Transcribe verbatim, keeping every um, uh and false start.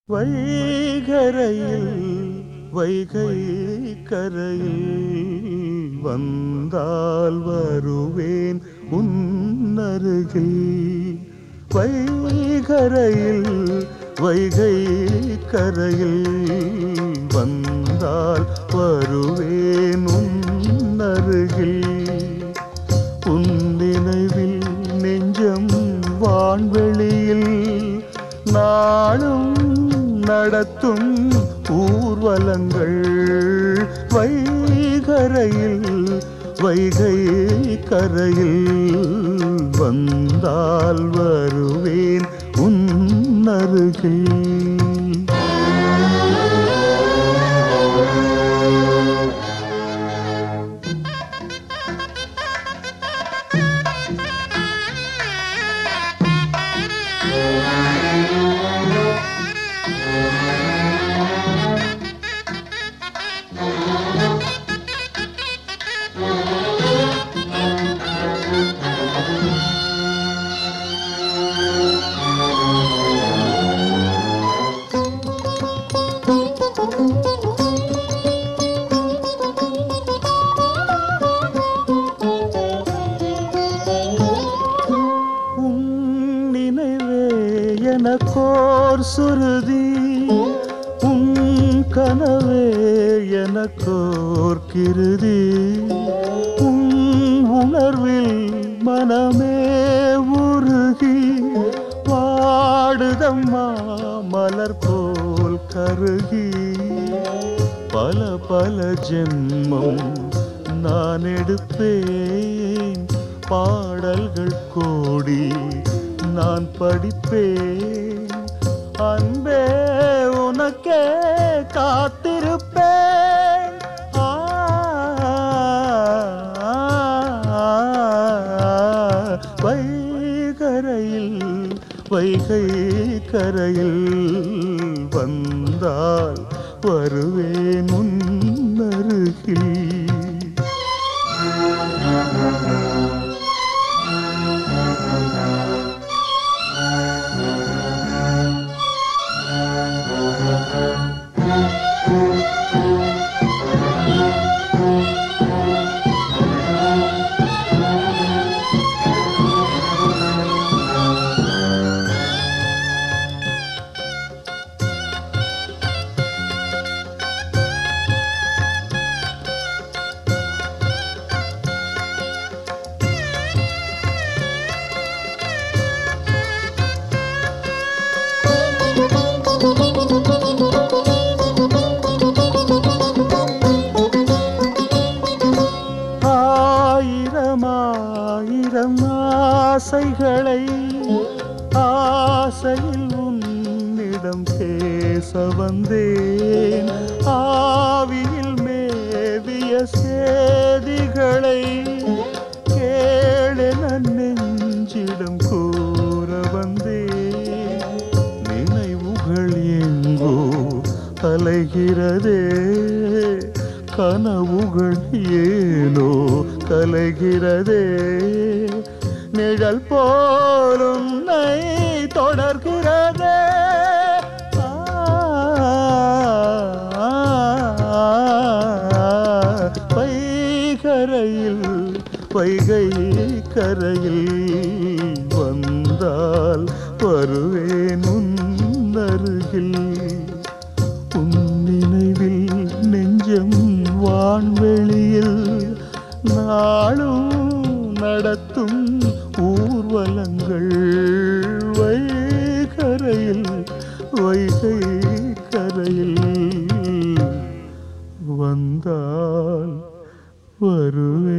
வைகரையில் வைகை கரையில் வந்தால் வருவேன் உன்னருகில். வைகரையில் வைகை கரையில் வந்தால் வருவேன் உன்னருகில். உன் நினைவில் நெஞ்சம் வான்வெளியில் நாளும் நடத்தும் ஊர்வலங்கள். வைகரையில் வைகை கரையில் வந்தால் வருவேன் உன்னருகில். எனக்கோர் சுருதி உன் கனவே எனக்கோர் கிருதி. உன் உணர்வில் மனமே உருகி பாடுதம்மா மலர் போல் கருகி. பல பல ஜென்மம் நான் எடுப்பேன், பாடல்கள் கோடி நான் படிப்பேன். அன்பே உனக்கே காத்திருப்பேன். வைகரையில் வைகை கரையில் வந்தால் வருவேன் உன்னருகில். ஆயிரம் ஆசைகளை ஆசையில் உன்னிடம் பேச வந்தேன். ஆவியில் மேவிய சேதிகளை கேளென நெஞ்சிடம் கூற வந்தேன். நினைவுகள் எங்கோ அலைகிறதே, கனவுகள் ஏனோ கலைகிறதே. நிழல் போல் உன்னை தொடர்கிறதே. வைகரையில் வைகை கரையில் வந்தால் வருவேன் உன்னருகில். உன் நினைவில் நெஞ்சம் வான்வெளியில் நாளும் நடத்தும் ஊர்வலங்கள். வைகரையில் வைகை கரையில் வந்தால் வருவே